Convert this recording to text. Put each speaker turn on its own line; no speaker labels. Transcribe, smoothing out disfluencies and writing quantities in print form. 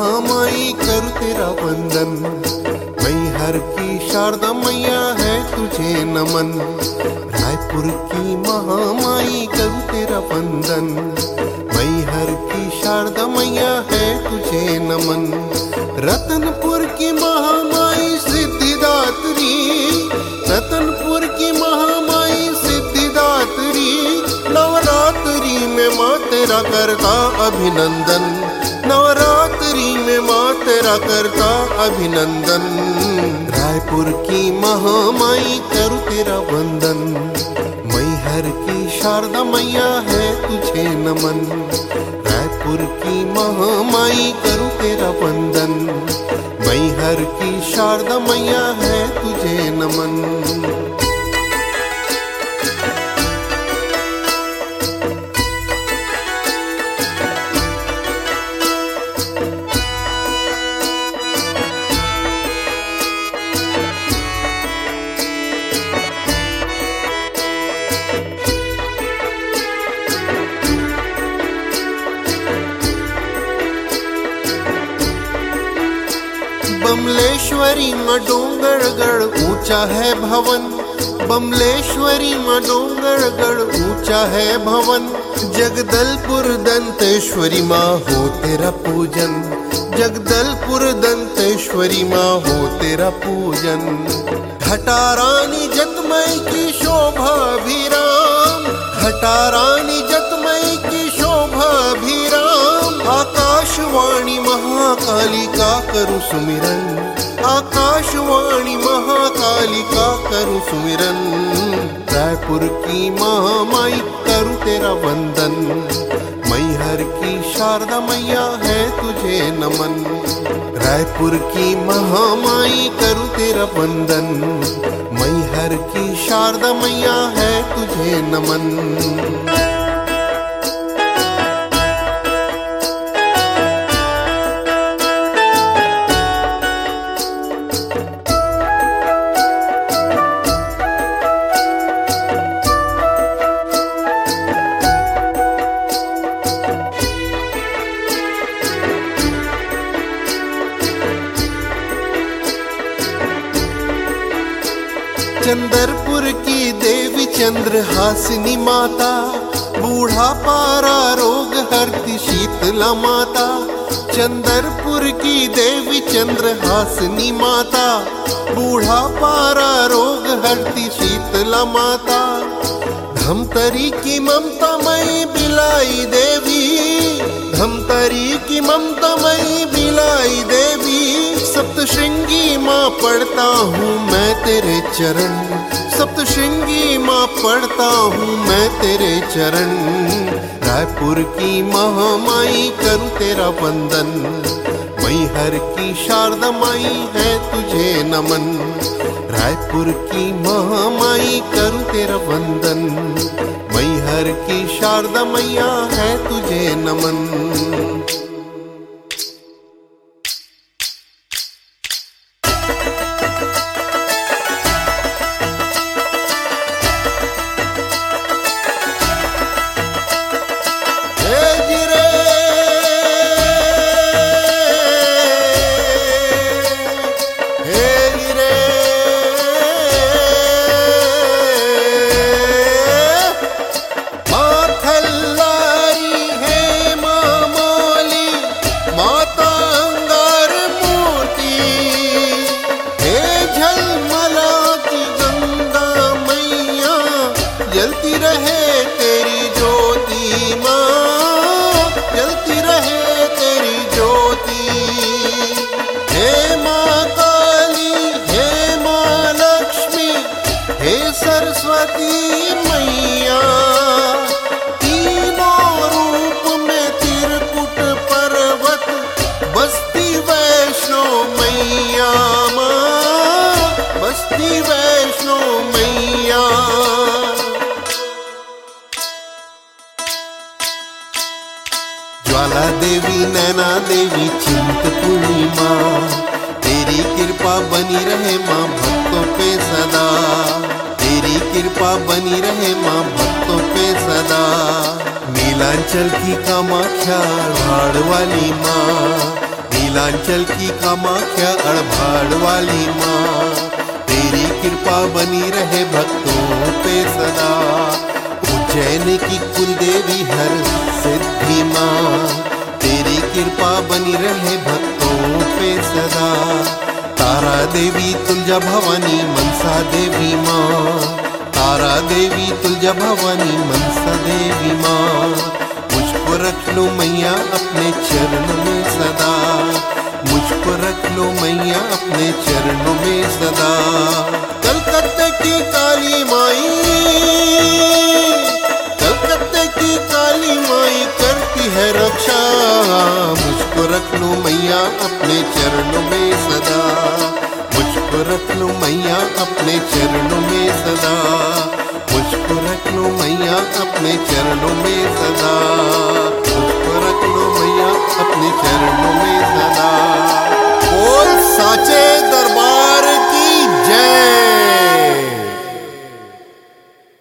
महामाई करूँ तेरा वंदन। मैहर की शारदा मैया है तुझे नमन। रायपुर की महामाई करूँ तेरा वंदन। मैहर की शारदा मैया है तुझे नमन। रतनपुर की महामाई सिद्धिदात्री, रतनपुर की महामाई सिद्धिदात्री, नवरात्रि में माँ तेरा करता अभिनंदन। नवरात्रि में माँ तेरा करता अभिनंदन। रायपुर की महामाई करूँ तेरा वंदन। मैहर की शारदा मैया है तुझे नमन। रायपुर की महामाई करूँ तेरा वंदन। मैहर की शारदा मैया है तुझे नमन। बमलेश्वरी माँ डोंगरगढ़ ऊंचा है भवन। बमलेश्वरी माँ डोंगरगढ़ ऊंचा है भवन। जगदलपुर दंतेश्वरी माँ हो तेरा पूजन। जगदलपुर दंतेश्वरी माँ हो तेरा पूजन। घटारानी जतमई की शोभा अभिराम। घटारानी जतमई की शोभा अभिराम। आकाशवाणी महाकाली का करूँ सुमिरन। आकाशवाणी महाकाली का करूँ सुमिरन। रायपुर की महामाई करूँ तेरा वंदन। मैहर की शारदा मैया है तुझे नमन। रायपुर की महामाई करूँ तेरा वंदन। मैहर की शारदा मैया है तुझे नमन। चंदरपुर की देवी चंद्रहासिनी माता। बूढ़ा पारा रोग हरती शीतला माता। चंदरपुर की देवी चंद्रहासिनी माता। बूढ़ा पारा रोग हरती शीतला माता। धमतरी की ममतामयी बिलाई देवी। धमतरी की ममतामयी बिलाई देवी। सप्तशृंगी माँ पढ़ता हूँ मैं तेरे चरण। सप्तशृंगी माँ पढ़ता हूँ मैं तेरे चरण। रायपुर की महामाई करूँ तेरा वंदन। मैहर की शारदा माई है तुझे नमन। रायपुर की महामाई करूँ तेरा वंदन। मैहर की शारदा मैया है तुझे नमन। जलती रहे तेरी ज्योति माँ। जलती रहे तेरी ज्योति। हे माँ काली, हे माँ लक्ष्मी, हे सरस्वती मैया। तीनों रूप में त्रिकुट पर्वत बसती वैष्णो मैया माँ। बसती वैष्णो मैया। ज्वाला देवी, नैना देवी, चिंतपूर्णी माँ। तेरी कृपा बनी रहे माँ भक्तों पे सदा। तेरी कृपा बनी रहे माँ भक्तों पे सदा। नीलांचल की कामाख्या, राड़ वाली माँ। नीलांचल की कामाख्या अड़भाड़ वाली माँ, तेरी कृपा बनी रहे भक्तों पे सदा। उज्जैन की कुलदेवी हर सिद्धि माँ, तेरी कृपा बनी रहे भक्तों पे सदा। तारा देवी तुलजा भवानी मनसा देवी माँ, तारा देवी तुलजा भवानी मनसा देवी माँ, मुझको रख लो मैया अपने चरणों में सदा, मुझको रख लो मैया अपने चरणों में सदा। कलकत्ते की काली माई, कलकत्ते की काली माई करती है रक्षा, मुझको रख लो मैया अपने चरणों में सदा, मुझको रख लो मैया अपने चरणों में सदा, मुझको रख लो मैया अपने चरणों में सदा।